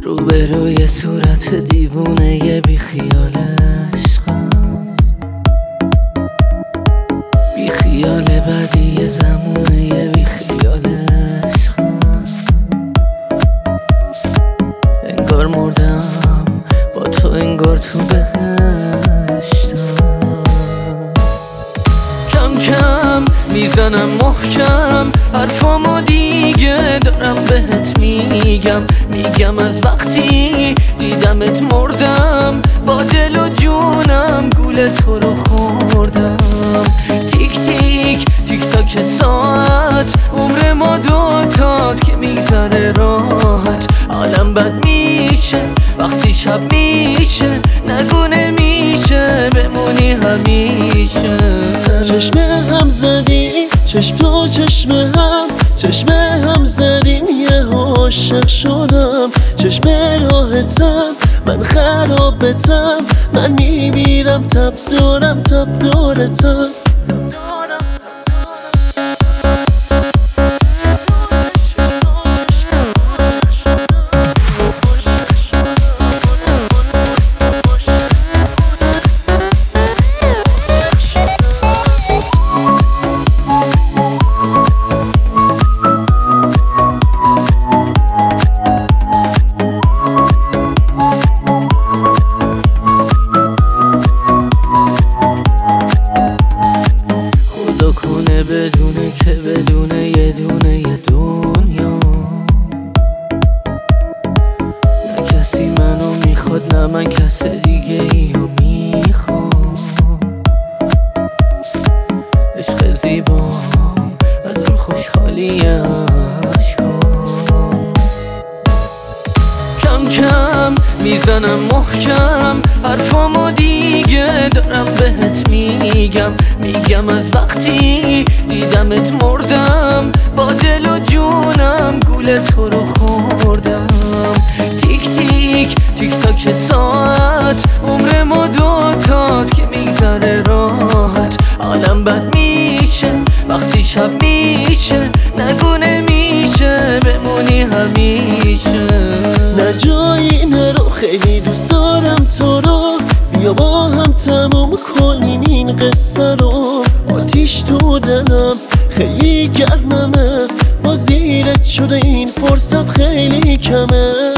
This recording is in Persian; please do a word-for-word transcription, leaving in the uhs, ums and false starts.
روبروی صورت دیوونه یه بی خیال عشقم، بی خیال بدی زمونه یه بی خیال عشقم. انگار مردم با تو، انگار تو بهشتم. کم کم میزنم محکم حرفامو دیگه دارم بهت میگم. میگم از وقتی دیدمت مردم، با دل و جونم گول تو رو خوردم. تیک تیک تیک تاک ساعت، عمر ما دوتاست که میگذره راحت. عالم بد میشه وقتی شب میشه، نگو نمیشه بمونی همیشه. چشم هم زدیم، چشم تو چشم هم، چشم هم زدیم یه عاشق شدم. چشم راحتم من خرابتم، من میمیرم تب دورم تب دورتم. بدونه که بدونه یه دونه یه دنیا، نه کسی منو میخواد نه من کس دیگه ایو میخوام. عشق زیبا از رو خوشحالی عشقام. کم کم میزنم محکم حرفامو دیگه دارم بهت میگم. میگم از وقتی دیدمت مردم، با دل و جونم گول تو رو خوردم. تیک تیک تیک تاک ساعت، عمر ما دوتاست که میگذره راحت. عالم بد میشه وقتی شب میشه، نگو نمیشه بمونی همیشه. نه جایی نرو، خیلی دوست دارم تو رو، بیا با هم تموم کنیم این قصه رو. آتیش تو دلم خیلی گرممه، با زیرت شده این فرصت خیلی کمه.